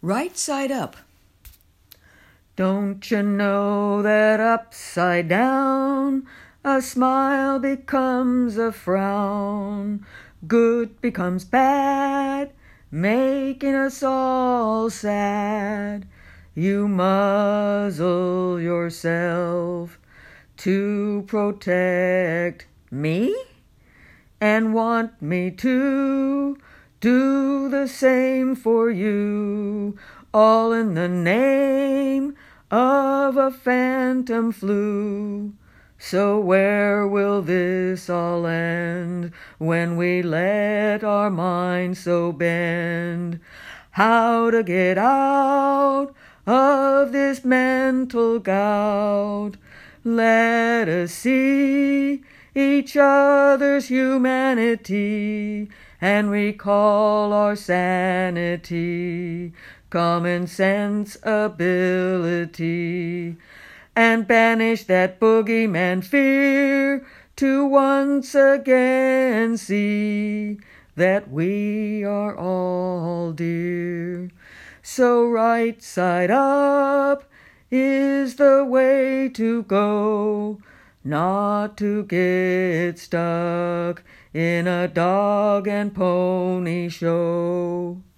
Right side up. Don't you know that upside down a smile becomes a frown, good becomes bad, making us all sad. You muzzle yourself to protect me and want me to do the same for you, all in the name of a phantom flu. So where will this all end when we let our minds so bend? How to get out of this mental gout? Let us see each other's humanity and recall our sanity, common sense ability, and banish that boogeyman fear to once again see that we are all dear. So right side up is the way to go, not to get stuck in a dog and pony show.